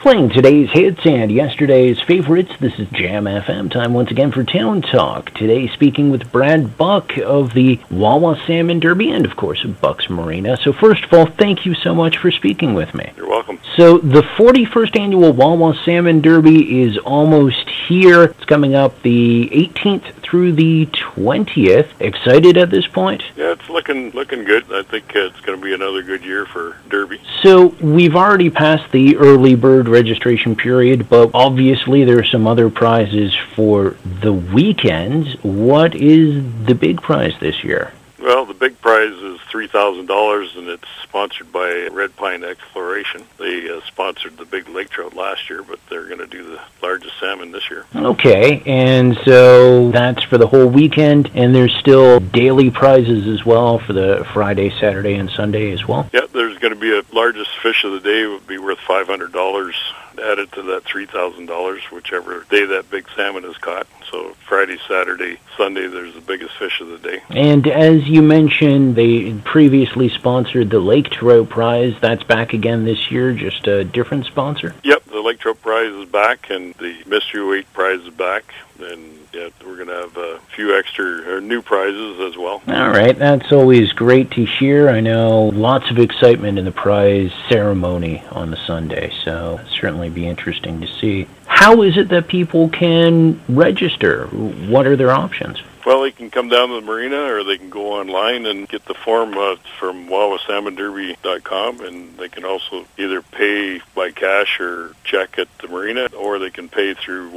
Playing today's hits and yesterday's favorites, this is Jam FM. Time once again for Town Talk. Today speaking with Brad Buck of the Wawa Salmon Derby and, of course, of Buck's Marina. So first of all, thank you so much for speaking with me. You're welcome. So the 41st Annual Wawa Salmon Derby is almost here. It's coming up the 18th through the 20th. Excited at this point? Yeah, it's looking good. I think it's going to be another good year for Derby. So we've already passed the early bird registration period, but obviously there are some other prizes for the weekends. What is the big prize this year? Well, the big prize is $3,000, and it's sponsored by Red Pine Exploration. They sponsored the big lake trout last year, but they're going to do the largest salmon this year. Okay, and so that's for the whole weekend, and there's still daily prizes as well for the Friday, Saturday, and Sunday as well? Yeah, there's going to be a largest fish of the day would be worth $500 added to that $3,000, whichever day that big salmon is caught. So Friday, Saturday, Sunday, there's the biggest fish of the day. And as you mentioned, they previously sponsored the Lake Trout Prize. That's back again this year, just a different sponsor? Yep, the Lake Trout Prize is back, and the Mystery Weight Prize is back. And yeah, we're going to have a few extra new prizes as well. All right, that's always great to hear. I know lots of excitement in the prize ceremony on the Sunday, so certainly be interesting to see. How is it that people can register? What are their options? Well, they can come down to the marina, or they can go online and get the form from wawasalmonderby.com, and they can also either pay by cash or check at the marina, or they can pay through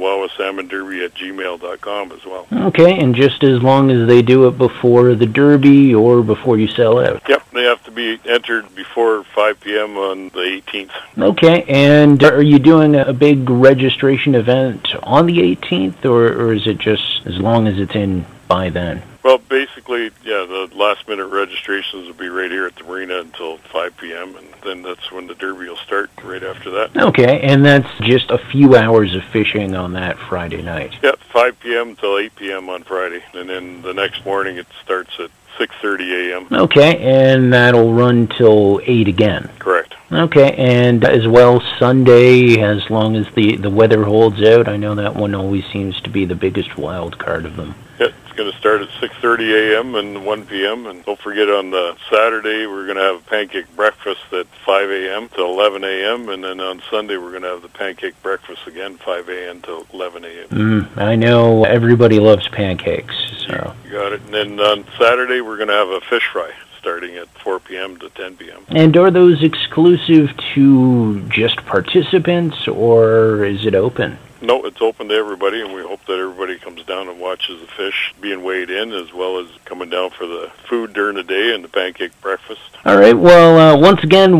wawasalmonderby@gmail.com as well. Okay, and just as long as they do it before the derby or before you sell out? Yep, they have to be entered before 5 p.m. on the 18th. Okay, and are you doing a big registration event on the 18th, or is it just as long as it's in by then? Well, basically, yeah, the last-minute registrations will be right here at the marina until 5 p.m., and then that's when the derby will start right after that. Okay, and that's just a few hours of fishing on that Friday night? Yep, 5 p.m. till 8 p.m. on Friday, and then the next morning it starts at 6:30 a.m. Okay, and that'll run till 8 again? Correct. Okay, and as well Sunday, as long as the weather holds out. I know that one always seems to be the biggest wild card of them. Yeah, it's going to start at 6:30 a.m. and 1 p.m. And don't forget on the Saturday we're going to have a pancake breakfast at 5 a.m. to 11 a.m. And then on Sunday we're going to have the pancake breakfast again, 5 a.m. to 11 a.m. I know everybody loves pancakes. So. You got it. And then on Saturday we're going to have a fish fry starting at 4 p.m. to 10 p.m. And are those exclusive to just participants, or is it open? No, it's open to everybody, and we hope that everybody comes down and watches the fish being weighed in, as well as coming down for the food during the day and the pancake breakfast. All right, well, once again,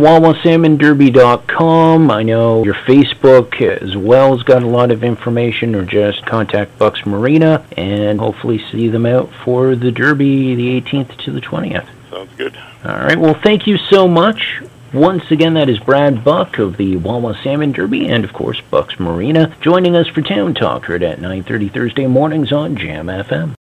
wawasalmonderby.com. I know your Facebook as well has got a lot of information, or just contact Buck's Marina, and hopefully see them out for the Derby the 18th to the 20th. Sounds good. All right, well, thank you so much. Once again, that is Brad Buck of the Wawa Salmon Derby and, of course, Buck's Marina, joining us for Town Talk, heard at 9:30 Thursday mornings on Jam FM.